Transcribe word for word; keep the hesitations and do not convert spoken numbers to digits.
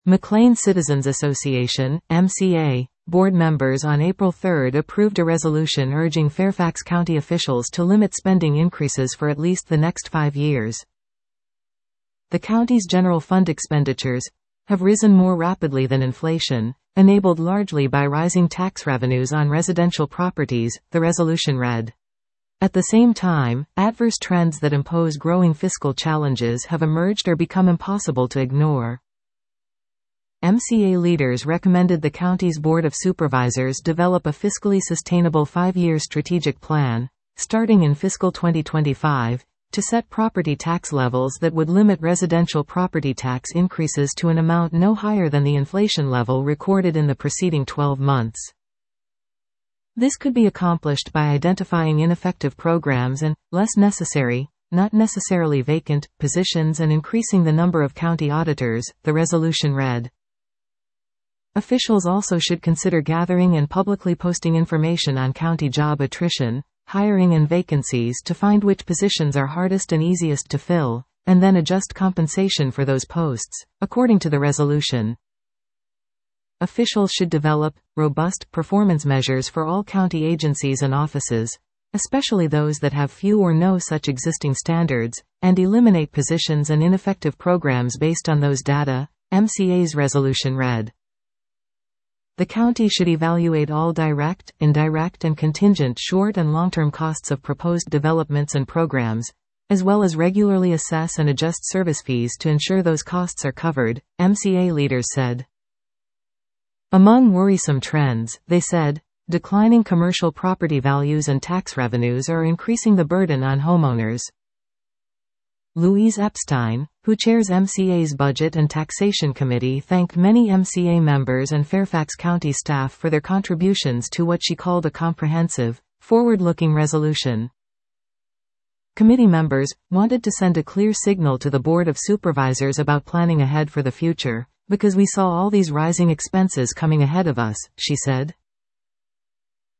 McLean Citizens Association, M C A, board members on April third approved a resolution urging Fairfax County officials to limit spending increases for at least the next five years. The county's general fund expenditures have risen more rapidly than inflation, enabled largely by rising tax revenues on residential properties, the resolution read. At the same time, adverse trends that impose growing fiscal challenges have emerged or become impossible to ignore. M C A leaders recommended the county's Board of Supervisors develop a fiscally sustainable five-year strategic plan, starting in fiscal twenty twenty-five, to set property tax levels that would limit residential property tax increases to an amount no higher than the inflation level recorded in the preceding twelve months. This could be accomplished by identifying ineffective programs and, less necessary, not necessarily vacant, positions and increasing the number of county auditors, the resolution read. Officials also should consider gathering and publicly posting information on county job attrition, hiring and vacancies to find which positions are hardest and easiest to fill, and then adjust compensation for those posts, according to the resolution. Officials should develop robust performance measures for all county agencies and offices, especially those that have few or no such existing standards, and eliminate positions and ineffective programs based on those data, M C A's resolution read. The county should evaluate all direct, indirect and contingent short and long-term costs of proposed developments and programs, as well as regularly assess and adjust service fees to ensure those costs are covered, M C A leaders said. Among worrisome trends, they said, declining commercial property values and tax revenues are increasing the burden on homeowners. Louise Epstein, who chairs M C A's Budget and Taxation Committee, thanked many M C A members and Fairfax County staff for their contributions to what she called a comprehensive, forward-looking resolution. Committee members wanted to send a clear signal to the Board of Supervisors about planning ahead for the future, because we saw all these rising expenses coming ahead of us, she said.